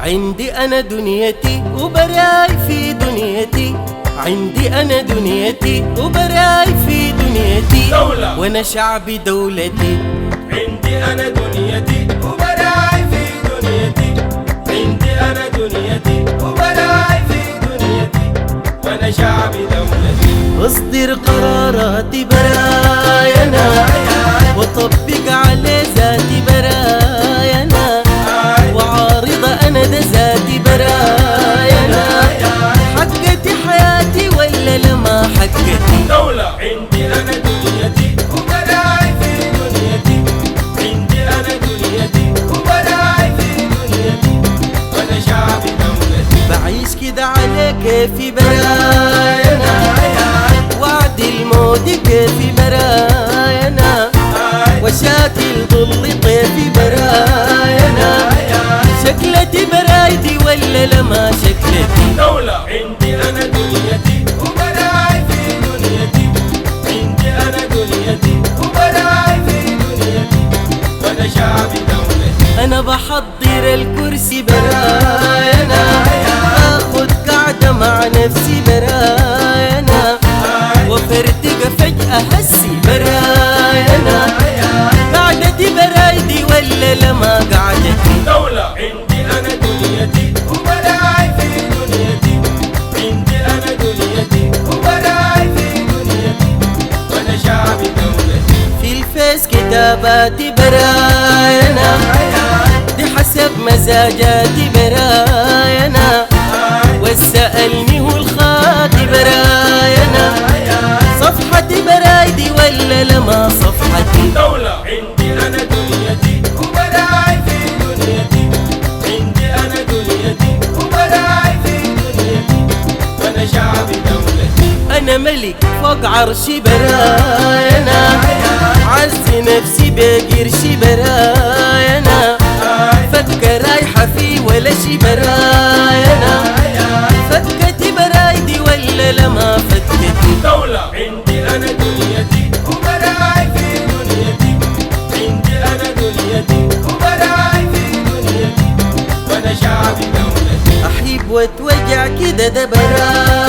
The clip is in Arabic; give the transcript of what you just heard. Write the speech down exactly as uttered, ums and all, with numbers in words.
عندي أنا دنيتي وبراي في دنيتي، عندي أنا دنيتي وبراي في دنيتي، دولة وأنا شعبي دولتي. عندي أنا دنيتي وبراي في دنيتي، عندي أنا دنيتي وبراي في دنيتي، وأنا شعبي دولتي. أصدر قراراتي براي أنا، وأطبق على ذاتي براي أنا، وعارض أنا ده ذاتي براي أنا. حقتي حياتي ولا لما حقتي؟ دولة عندي أنا دنيتي وبراي في دنيتي، عندي أنا دنيتي وبراي في دنيتي، وأنا شعبي دولتي. بعيش كده على كيفي براي أنا، وعد الموت كيفي براي أنا، وشاكل ظل طيفي براي أنا. شكلتي برايتي ولا لما شكلتي؟ دولة عندي أنا دنيتي وبراي في دنيتي، عندي أنا دنيتي وبراي في دنيتي، وأنا شعبي دولتي. أنا بحضر الكرسي براي أنا، آخد قعدة مع نفسي براي أنا، وفرتق فجأة هسي براي أنا. قعدتي برايدي ولا لما قعدتي؟ دولة عندي أنا دنيتي وبراي في دنيتي، عندي أنا دنيتي وبراي في دنيتي، وأنا شعبي دولتي. في الفيس كتاباتي براي أنا، دي حسب مزاجاتي براي أنا، وسألني هو الخاطي براي أنا. صفحتي برايدي ولا لما صفحتي؟ دولة عندي أنا دنيتي وبراي في دنيتي، عندي أنا دنيتي وبراي في دنيتي، وأنا شعبي دولتي. أنا ملك فوق عرشي براي أنا، عزي نفسي بقرشي براي أنا. فكة رايحة في ولا شي براي أنا. فكتي برايدي ولا لما فكتي؟ دولة عندي أنا دنيتي وبراي في دنيتي، عندي أنا دنيتي وبراي في دنيتي، وأنا شعبي دولتي. أحيب واتوجع كده ده براي